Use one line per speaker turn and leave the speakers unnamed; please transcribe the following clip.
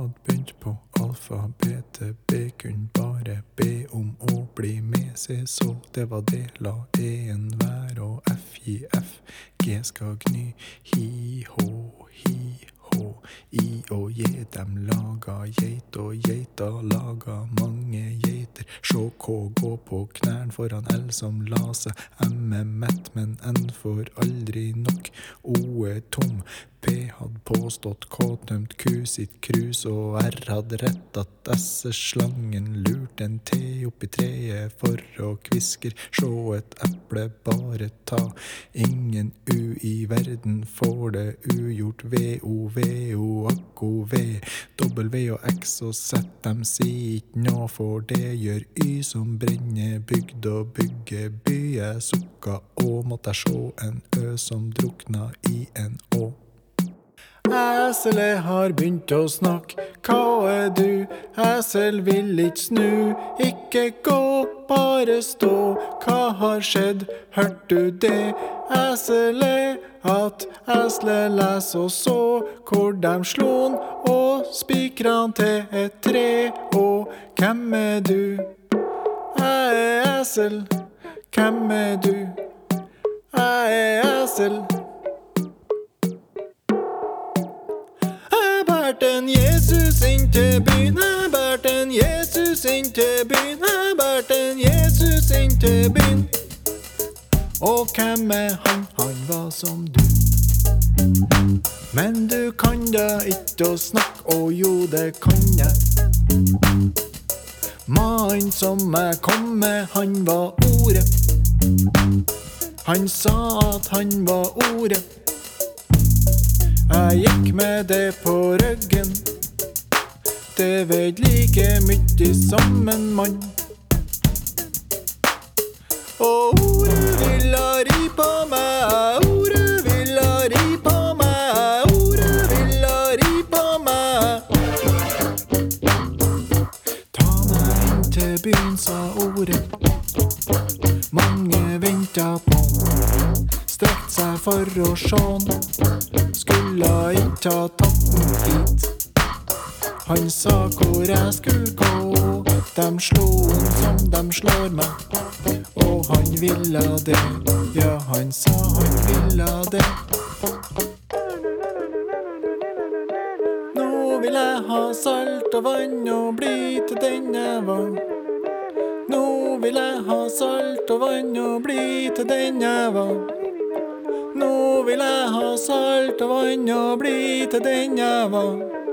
hadde begynt på alfabetet. B kunne bare be om å bli med. Se så, det var det. La E-en være og F gi F. G skal gny. Hi, hå, I og J. Dem laga geit og geita laga mange geiter. Sjå K gå på knærn foran L som la seg. M er mett, men N får aldri nok. O er tom. P hadde påstått K tømt Q sitt krus, og R hadde rett at S er slangen. Lurt en T opp I treet for å kvisker. Sjå et eple bare ta. Ingen U I verden får det ugjort. V-O, akko V. W og X og Z, dem sier ikke nå, for det gjør Y som brenner bygd og bygge byer. Sukka og måtte jeg sjå en Ø som drukna I en Å. Æsele har begynt å snakke. Hva er du? Æsel vil ikke snu. Ikke gå, bare stå. Hva har skjedd? Hørt du det? Æsele, at æsle les og så hvor de slån og spikran til et tre. Og hvem er du? Jeg er æsel. Hvem er du? Jeg er æsel. En Jesus inn til byen, jeg bært en Jesus inn til byen, jeg bært en Jesus inn til byen. Og hvem er han? Han var som du. Men du kan da ikke å snakke, og jo det kan jeg. Mannen som jeg kom med, han var ordet. Han sa at han var ordet. Jeg gikk med det på ryggen. Det vet like mye som en mann. Og ordet vil ha ri på meg. Ordet vil ha ri på meg. Ordet vil ha ri på meg. Ta meg inn til byen, sa ordet. Mange ventet på. Strekt seg for å sjån. Skulle ikke ha tatt den hit. Han sa hvor jeg skulle gå. De slo han som de slår meg. Og han ville det. Ja, han sa han ville det. Nå vil jeg ha salt og vann og bli til den jeg var. Nå vil jeg ha salt og vann og bli til den jeg var. Nå vil jeg ha salt og vann og bli til den jeg var.